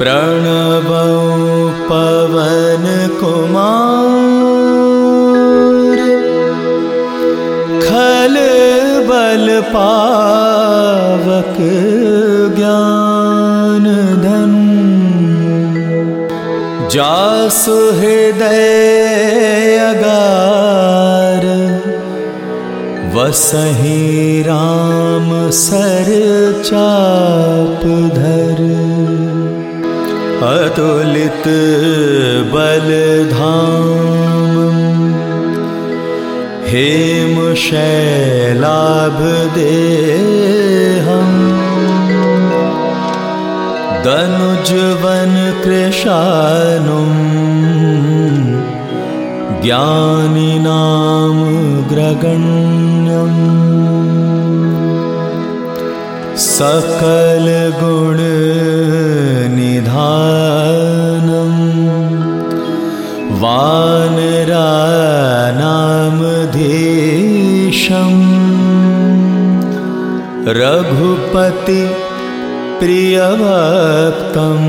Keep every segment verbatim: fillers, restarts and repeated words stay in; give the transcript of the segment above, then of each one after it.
प्रणवौ पवन कुमार खल बल पावक ज्ञान धन जासु हृदय अगार वसहि राम सर चाप धर अतुलित बलधाम हेम शैलाभ देहम् दनुजवन कृशानुं ज्ञानिनाम ग्रगण्यम् सकल गुण निधानम् वानरानामधीशम् रघुपति प्रियभक्तं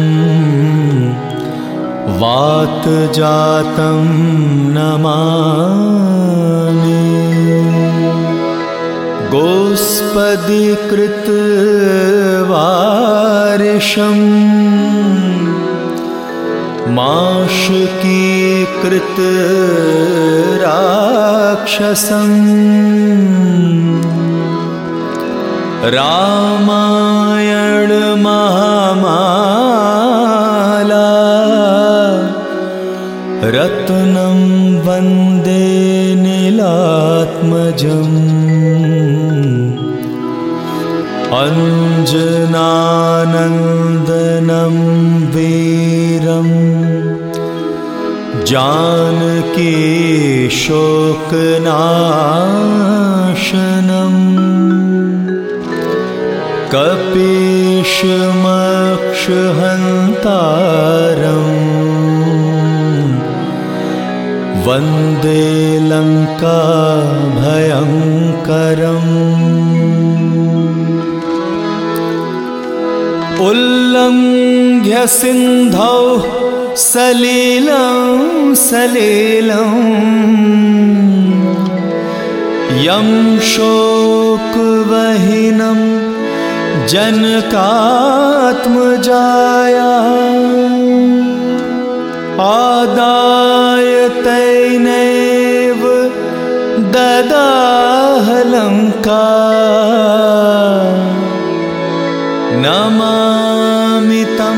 वातजातं नमामि गोस्पदीकृतवारिशम् माशुकीकृत राक्षसम् रामायण महामाला रत्नं वन्दे नीलात्मजम् अंजनानन्दनं वीरं जानकी शोकनाशनम् कपीशमक्षहन्तारम् वन्दे लङ्का भयङ्करम् उल्लङ्घ्य सिन्धौ सलिलं सलिलं यं शोकवहिनं जनकात्मजाया आदाय तैनैव ददाह लङ्का नमामि तं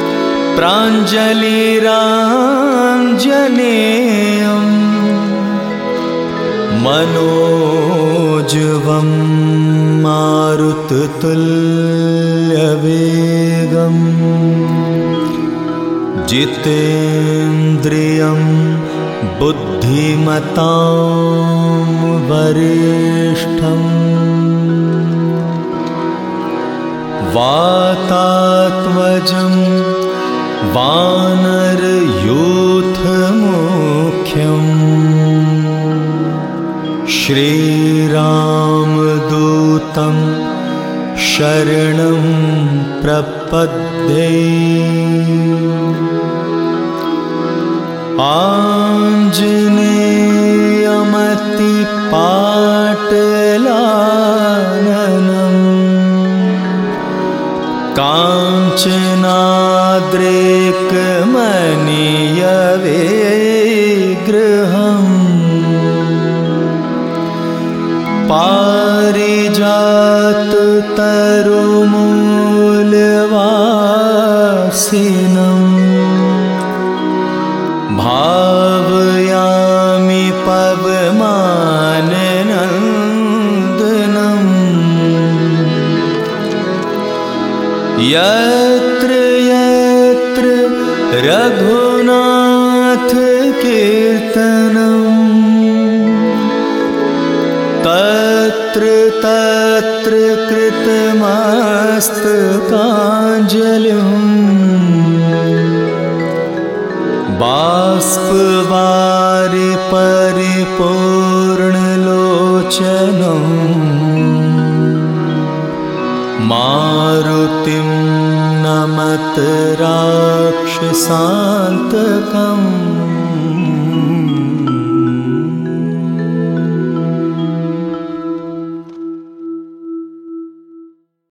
प्राञ्जलिराञ्जनेयम् मनोजवं मारुततुल्यवेगम् जितेन्द्रियं बुद्धिमतां वरिष्ठम् वातात्मजं वानरयूथमुख्यम् श्रीरामदूतं शरणं प्रपद्ये आञ्जनेयमतिपाटलाननम् काञ्चनाद्रेकमनीयविग्रहम् पारिजाततरुमूलवासिनम् भावयामि पवमाननन्दनम् यत्र यत्र रघुनाथ कीर्तनम् तत्र तत्र कृतमस्तकाञ्जलिम् बाष्पवारि परिपूर्णलोचनम् मारुतिं प्रणमत राक्षसान्तकम्